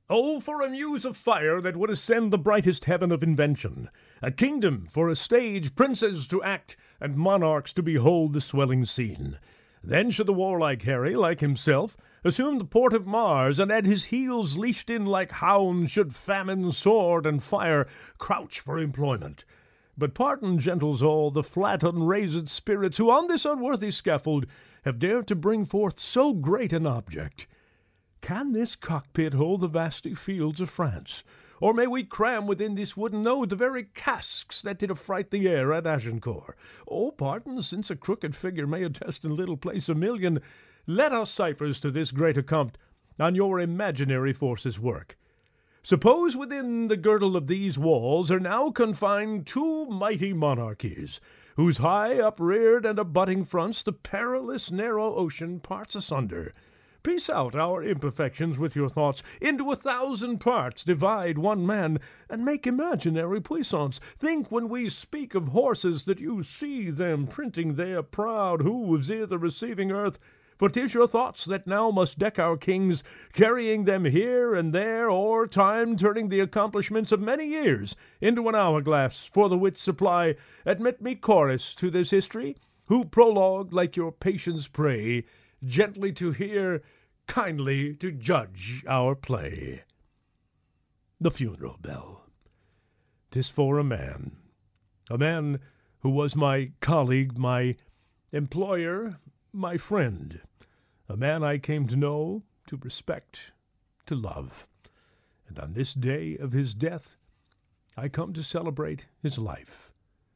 Oh, for a muse of fire that would ascend the brightest heaven of invention, a kingdom for a stage, princes to act, and monarchs to behold the swelling scene. Then should the warlike Harry, like himself, assume the port of Mars, and at his heels leashed in like hounds should famine, sword, and fire crouch for employment. But pardon, gentles all, the flat unraised spirits who on this unworthy scaffold have dared to bring forth so great an object. Can this cockpit hold the vasty fields of France? Or may we cram within this wooden node the very casques that did affright the air at Agincourt? Oh, pardon, since a crooked figure may attest in little place a million, let us ciphers to this great accompt on your imaginary forces work. Suppose within the girdle of these walls are now confined two mighty monarchies, whose high upreared and abutting fronts the perilous narrow ocean parts asunder. Piece out our imperfections with your thoughts, into 1,000 parts divide one man, and make imaginary puissance. Think when we speak of horses that you see them printing their proud hooves i' the receiving earth, for 'tis your thoughts that now must deck our kings, carrying them here and there, or time turning the accomplishments of many years into an hourglass for the wit's supply. Admit me chorus to this history, who prologue like your patience pray, gently to hear, kindly to judge our play. The funeral bell. 'Tis for a man who was my colleague, my employer, my friend, a man I came to know, to respect, to love. And on this day of his death, I come to celebrate his life.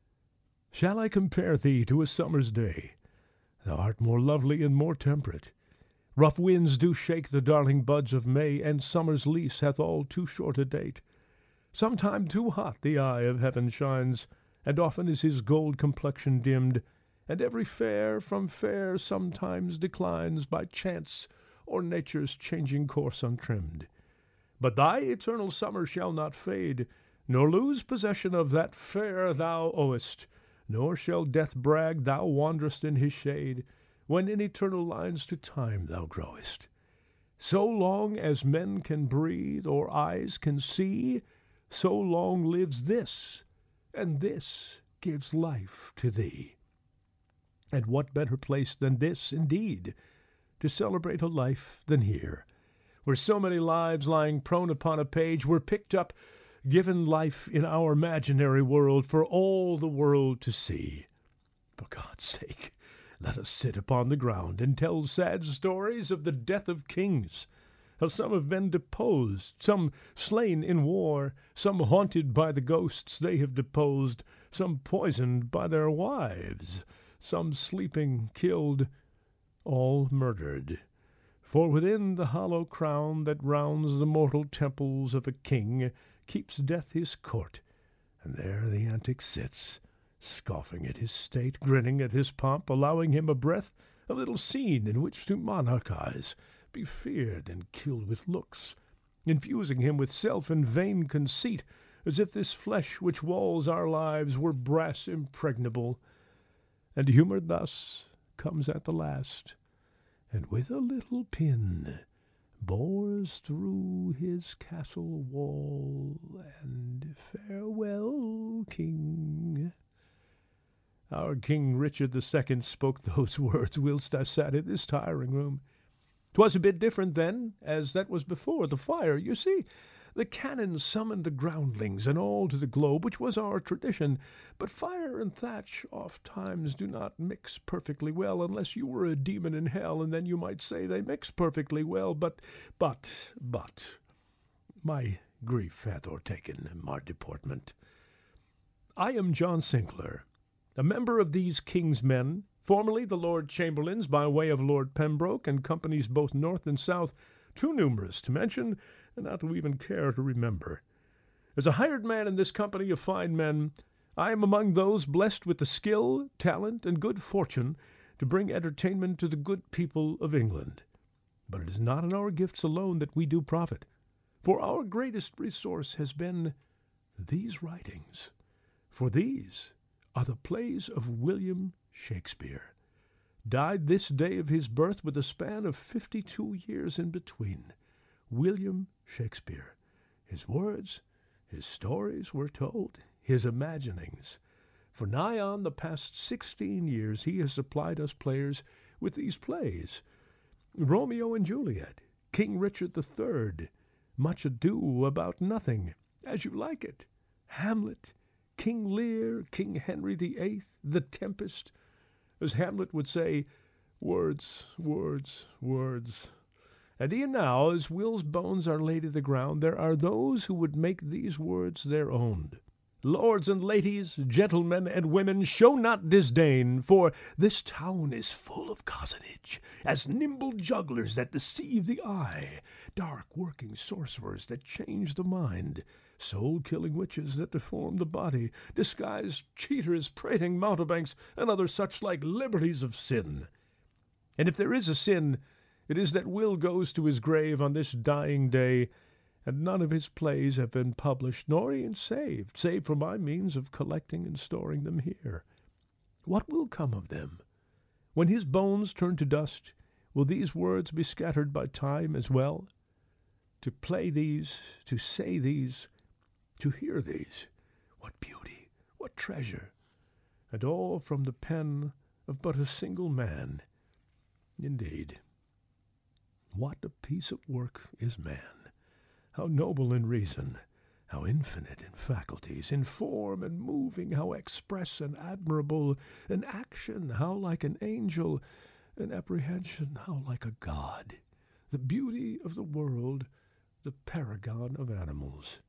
Shall I compare thee to a summer's day? Thou art more lovely and more temperate. Rough winds do shake the darling buds of May, and summer's lease hath all too short a date. Sometime too hot the eye of heaven shines, and often is his gold complexion dimmed, and every fair from fair sometimes declines by chance or nature's changing course untrimmed. But thy eternal summer shall not fade, nor lose possession of that fair thou owest, nor shall death brag thou wanderest in his shade, when in eternal lines to time thou growest. So long as men can breathe or eyes can see, so long lives this, and this gives life to thee. And what better place than this, indeed, to celebrate a life than here, where so many lives lying prone upon a page were picked up, given life in our imaginary world for all the world to see. For God's sake, let us sit upon the ground and tell sad stories of the death of kings, how some have been deposed, some slain in war, some haunted by the ghosts they have deposed, some poisoned by their wives, some sleeping, killed, all murdered. For within the hollow crown that rounds the mortal temples of a king keeps death his court, and there the antic sits, scoffing at his state, grinning at his pomp, allowing him a breath, a little scene in which to monarchize, be feared and killed with looks, infusing him with self and vain conceit, as if this flesh which walls our lives were brass impregnable. And humoured thus comes at the last, and with a little pin bores through his castle wall, and farewell, king. Our King Richard II spoke those words whilst I sat in this tiring room. 'Twas a bit different then, as that was before the fire. You see, the cannon summoned the groundlings and all to the globe, which was our tradition. But fire and thatch oft times do not mix perfectly well, unless you were a demon in hell, and then you might say they mix perfectly well. But, my grief hath o'ertaken my deportment. I am John Sinclair, a member of these king's men, formerly the Lord Chamberlains by way of Lord Pembroke, and companies both north and south, too numerous to mention, and not to even care to remember. As a hired man in this company of fine men, I am among those blessed with the skill, talent, and good fortune to bring entertainment to the good people of England. But it is not in our gifts alone that we do profit, for our greatest resource has been these writings. For these are the plays of William Shakespeare, died this day of his birth with a span of 52 years in between, William Shakespeare. His words, his stories were told, his imaginings. For nigh on the past 16 years he has supplied us players with these plays. Romeo and Juliet, King Richard III, Much Ado About Nothing, As You Like It, Hamlet, King Lear, King Henry VIII, The Tempest. As Hamlet would say, words, words, words. And e'en now, as Will's bones are laid i' the ground, there are those who would make these words their own. Lords and ladies, gentlemen and women, show not disdain, for this town is full of cozenage, as nimble jugglers that deceive the eye, dark working sorcerers that change the mind, soul-killing witches that deform the body, disguised cheaters, prating mountebanks, and other such like liberties of sin. And if there is a sin, it is that Will goes to his grave on this dying day, and none of his plays have been published, nor e'en saved, save for my means of collecting and storing them here. What will come of them? When his bones turn to dust, will these words be scattered by time as well? To play these, to say these, to hear these, what beauty, what treasure, and all from the pen of but a single man. Indeed, what a piece of work is man! How noble in reason, how infinite in faculties, in form and moving, how express and admirable, in action, how like an angel, in apprehension, how like a god, the beauty of the world, the paragon of animals.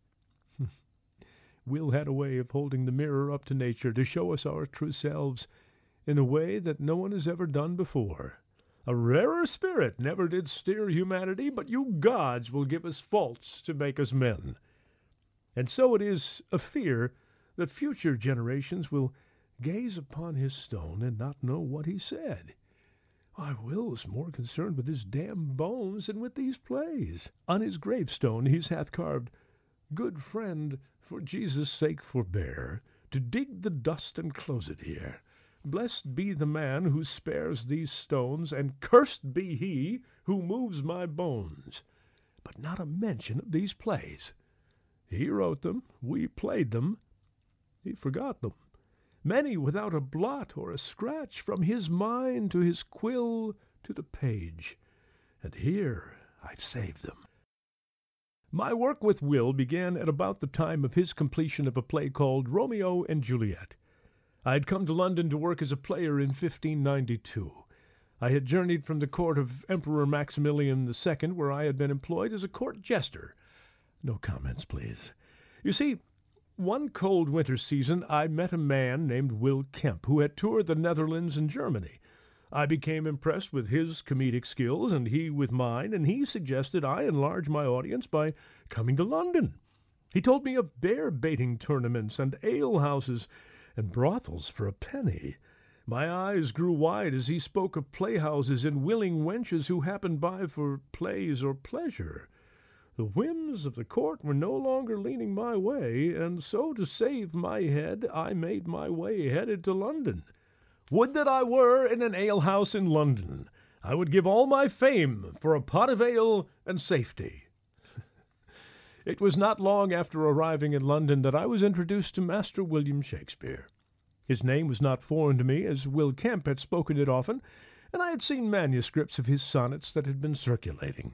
Will had a way of holding the mirror up to nature to show us our true selves in a way that no one has ever done before. A rarer spirit never did steer humanity, but you gods will give us faults to make us men. And so it is a fear that future generations will gaze upon his stone and not know what he said. Why, Will is more concerned with his damned bones than with these plays. On his gravestone he hath carved, "Good friend, for Jesus' sake forbear to dig the dust and close it here. Blessed be the man who spares these stones, and cursed be he who moves my bones." But not a mention of these plays. He wrote them, we played them, he forgot them. Many without a blot or a scratch, from his mind to his quill to the page. And here I've saved them. My work with Will began at about the time of his completion of a play called Romeo and Juliet. I had come to London to work as a player in 1592. I had journeyed from the court of Emperor Maximilian II, where I had been employed as a court jester. No comments, please. You see, one cold winter season I met a man named Will Kemp, who had toured the Netherlands and Germany. I became impressed with his comedic skills, and he with mine, and he suggested I enlarge my audience by coming to London. He told me of bear-baiting tournaments and ale-houses and brothels for a penny. My eyes grew wide as he spoke of playhouses and willing wenches who happened by for plays or pleasure. The whims of the court were no longer leaning my way, and so to save my head I made my way headed to London. Would that I were in an alehouse in London. I would give all my fame for a pot of ale and safety. It was not long after arriving in London that I was introduced to Master William Shakespeare. His name was not foreign to me, as Will Kemp had spoken it often, and I had seen manuscripts of his sonnets that had been circulating.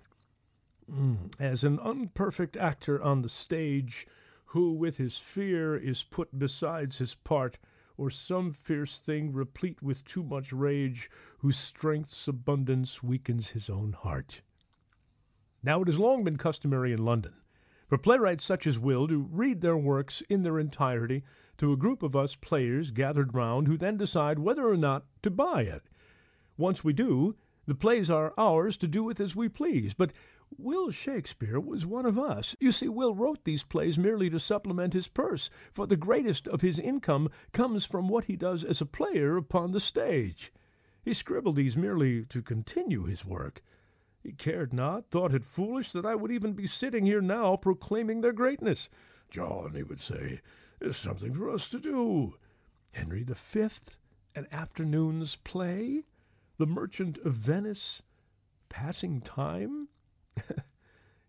As an unperfect actor on the stage, who with his fear is put besides his part, or some fierce thing replete with too much rage, whose strength's abundance weakens his own heart. Now it has long been customary in London for playwrights such as Will to read their works in their entirety to a group of us players gathered round, who then decide whether or not to buy it. Once we do, the plays are ours to do with as we please, but Will Shakespeare was one of us. You see, Will wrote these plays merely to supplement his purse, for the greatest of his income comes from what he does as a player upon the stage. He scribbled these merely to continue his work. He cared not, thought it foolish that I would even be sitting here now proclaiming their greatness. "John," he would say, "there's something for us to do. Henry V, an afternoon's play, The Merchant of Venice, passing time."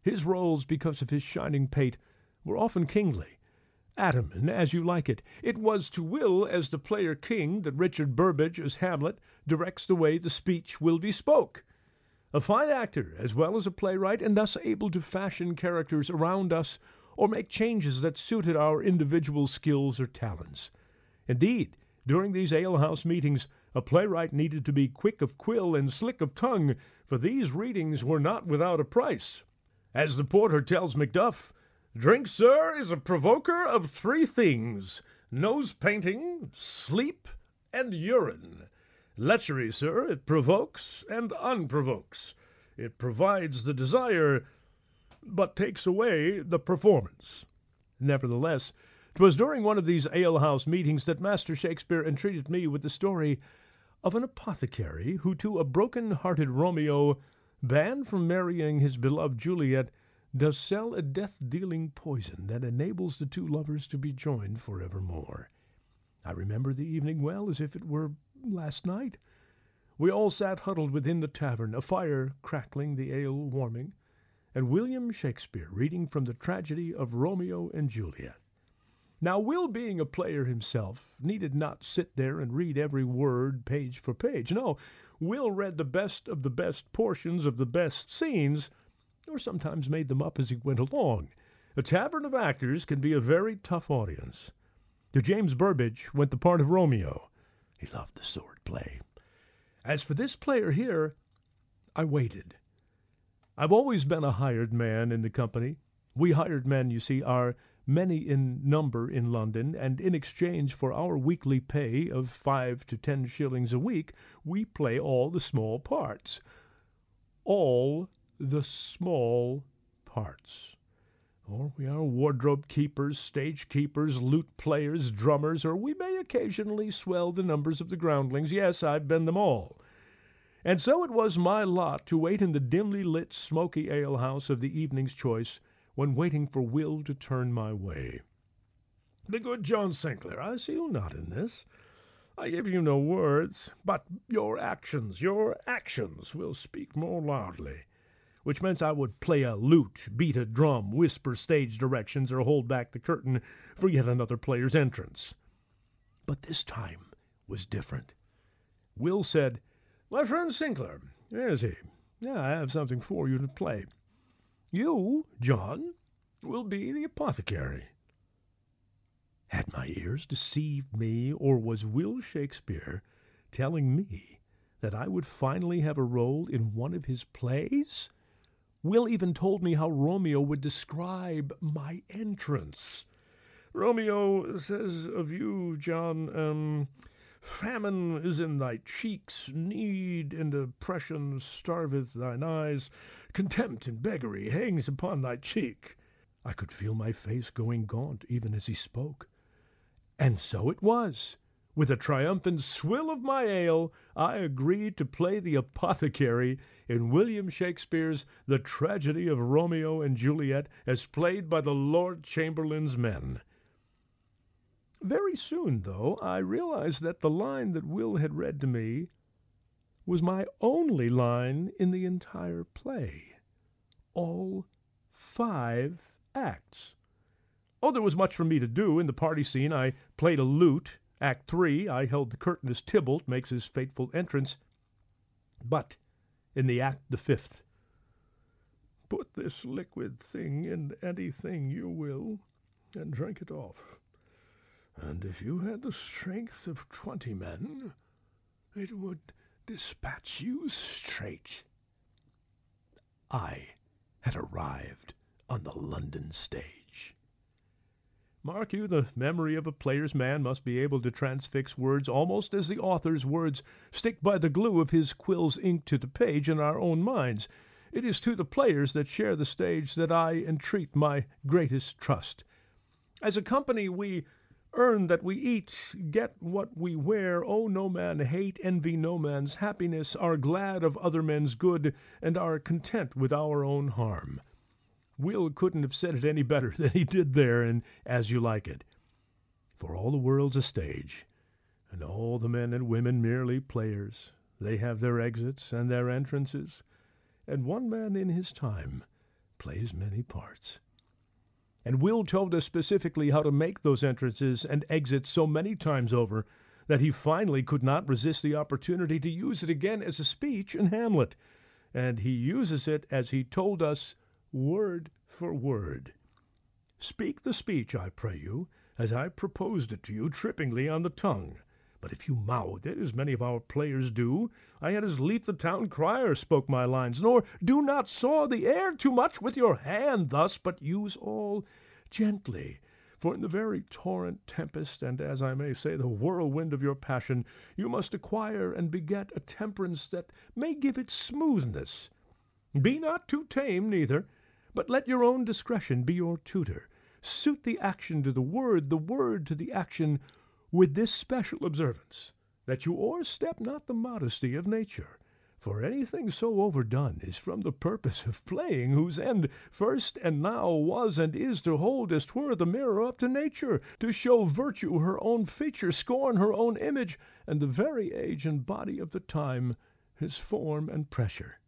His roles, because of his shining pate, were often kingly. Adam in As You Like It. It was to Will as the player king that Richard Burbage as Hamlet directs the way the speech will be spoke. A fine actor as well as a playwright, and thus able to fashion characters around us or make changes that suited our individual skills or talents. Indeed, during these alehouse meetings, a playwright needed to be quick of quill and slick of tongue, for these readings were not without a price. As the porter tells Macduff, "Drink, sir, is a provoker of three things: nose-painting, sleep, and urine. Lechery, sir, it provokes and unprovokes. It provides the desire, but takes away the performance." Nevertheless, 'twas during one of these alehouse meetings that Master Shakespeare entreated me with the story of an apothecary who to a broken-hearted Romeo, banned from marrying his beloved Juliet, does sell a death-dealing poison that enables the two lovers to be joined forevermore. I remember the evening well, as if it were last night. We all sat huddled within the tavern, a fire crackling, the ale warming, and William Shakespeare reading from the tragedy of Romeo and Juliet. Now, Will, being a player himself, needed not sit there and read every word page for page. No, Will read the best of the best portions of the best scenes, or sometimes made them up as he went along. A tavern of actors can be a very tough audience. To James Burbage went the part of Romeo. He loved the sword play. As for this player here, I waited. I've always been a hired man in the company. We hired men, you see, are many in number in London, and in exchange for our weekly pay of 5 to 10 shillings a week, we play all the small parts. All the small parts. Or we are wardrobe keepers, stage keepers, lute players, drummers, or we may occasionally swell the numbers of the groundlings. Yes, I've been them all. And so it was my lot to wait in the dimly lit, smoky alehouse of the evening's choice, when waiting for Will to turn my way. "The good John Sinclair, I see you not in this. I give you no words, but your actions will speak more loudly." Which meant I would play a lute, beat a drum, whisper stage directions, or hold back the curtain for yet another player's entrance. But this time was different. Will said, "My friend Sinclair, where is he? I have something for you to play. You, John, will be the apothecary." Had my ears deceived me, or was Will Shakespeare telling me that I would finally have a role in one of his plays? Will even told me how Romeo would describe my entrance. "Romeo says of you, John, famine is in thy cheeks, need and oppression starveth thine eyes, contempt and beggary hangs upon thy cheek." I could feel my face going gaunt even as he spoke. And so it was. With a triumphant swill of my ale, I agreed to play the apothecary in William Shakespeare's The Tragedy of Romeo and Juliet, as played by the Lord Chamberlain's men. Very soon, though, I realized that the line that Will had read to me was my only line in the entire play. All 5 acts. Oh, there was much for me to do. In the party scene, I played a lute. Act 3, I held the curtain as Tybalt makes his fateful entrance. But in the act the 5th, "Put this liquid thing in anything you will, and drink it off. And if you had the strength of 20 men, it would dispatch you straight." I had arrived on the London stage. Mark you, the memory of a player's man must be able to transfix words almost as the author's words stick by the glue of his quill's ink to the page in our own minds. It is to the players that share the stage that I entreat my greatest trust. As a company we earn that we eat, get what we wear, owe no man hate, envy no man's happiness, are glad of other men's good, and are content with our own harm. Will couldn't have said it any better than he did there in As You Like It. For all the world's a stage, and all the men and women merely players. They have their exits and their entrances, and one man in his time plays many parts. And Will told us specifically how to make those entrances and exits so many times over that he finally could not resist the opportunity to use it again as a speech in Hamlet. And he uses it as he told us, word for word. Speak the speech, I pray you, as I proposed it to you trippingly on the tongue. But if you mouth it, as many of our players do, I had as lief the town crier spoke my lines. Nor do not saw the air too much with your hand thus, but use all gently. For in the very torrent tempest, and as I may say, the whirlwind of your passion, you must acquire and beget a temperance that may give it smoothness. Be not too tame neither, but let your own discretion be your tutor. Suit the action to the word to the action, with this special observance, that you o'erstep not the modesty of nature. For anything so overdone is from the purpose of playing, whose end first and now was and is to hold as 'twere the mirror up to nature, to show virtue her own feature, scorn her own image, and the very age and body of the time his form and pressure.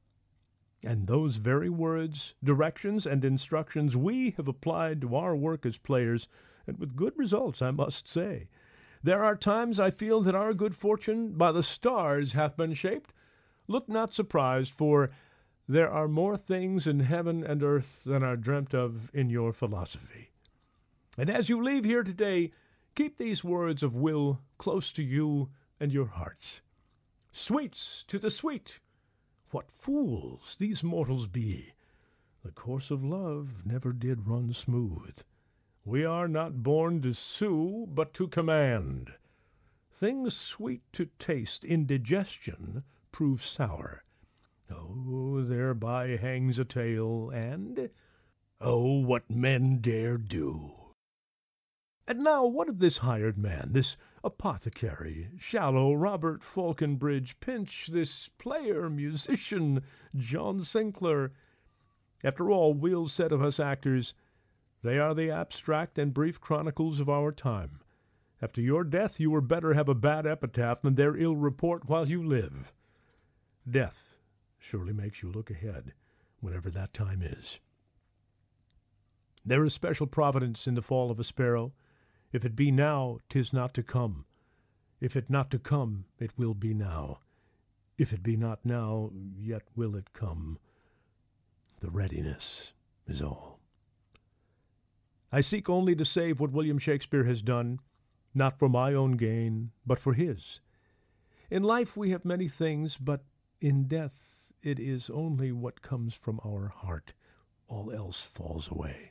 And those very words, directions, and instructions we have applied to our work as players, and with good results, I must say. There are times I feel that our good fortune by the stars hath been shaped. Look not surprised, for there are more things in heaven and earth than are dreamt of in your philosophy. And as you leave here today, keep these words of Will close to you and your hearts. Sweets to the sweet! What fools these mortals be! The course of love never did run smooth. We are not born to sue, but to command. Things sweet to taste in digestion prove sour. Oh, thereby hangs a tale, and oh, what men dare do. And now what of this hired man, this apothecary, Shallow, Robert Falconbridge, Pinch, this player, musician, John Sinclair? After all, Will said of us actors, they are the abstract and brief chronicles of our time. After your death you were better have a bad epitaph than their ill report while you live. Death surely makes you look ahead, whenever that time is. There is special providence in the fall of a sparrow. If it be now, 'tis not to come. If it not to come, it will be now. If it be not now, yet will it come. The readiness is all. I seek only to save what William Shakespeare has done, not for my own gain, but for his. In life we have many things, but in death it is only what comes from our heart. All else falls away.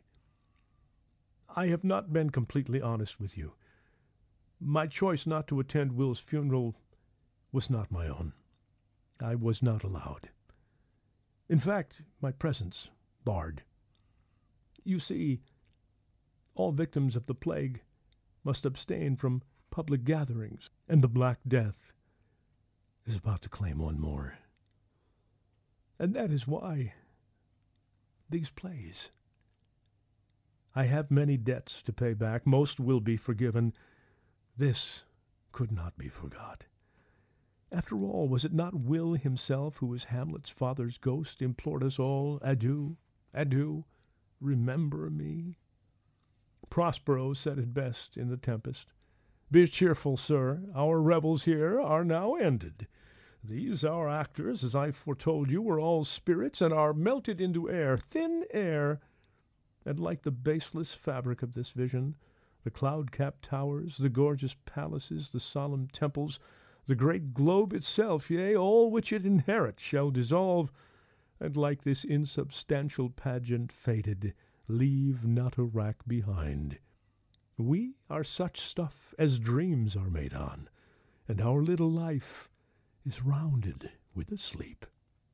I have not been completely honest with you. My choice not to attend Will's funeral was not my own. I was not allowed. In fact, my presence barred. You see, all victims of the plague must abstain from public gatherings, and the Black Death is about to claim one more. And that is why these plays. I have many debts to pay back. Most will be forgiven. This could not be forgot. After all, was it not Will himself who, as Hamlet's father's ghost, implored us all, adieu, adieu, remember me? Prospero said it best in The Tempest. Be cheerful, sir, our revels here are now ended. These our actors, as I foretold you, were all spirits, and are melted into air, thin air, and like the baseless fabric of this vision, the cloud-capped towers, the gorgeous palaces, the solemn temples, the great globe itself, yea, all which it inherits, shall dissolve, and like this insubstantial pageant faded, leave not a rack behind. We are such stuff as dreams are made on, and our little life is rounded with a sleep.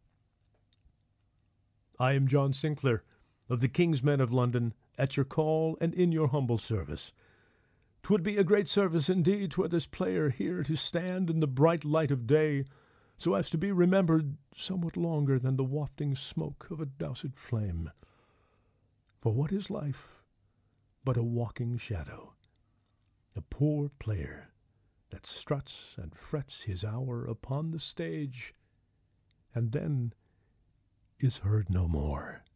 I am John Sinclair, of the King's Men of London, at your call and in your humble service. 'Twould be a great service indeed were this player here to stand in the bright light of day, so as to be remembered somewhat longer than the wafting smoke of a doused flame. For what is life but a walking shadow, a poor player that struts and frets his hour upon the stage, and then is heard no more?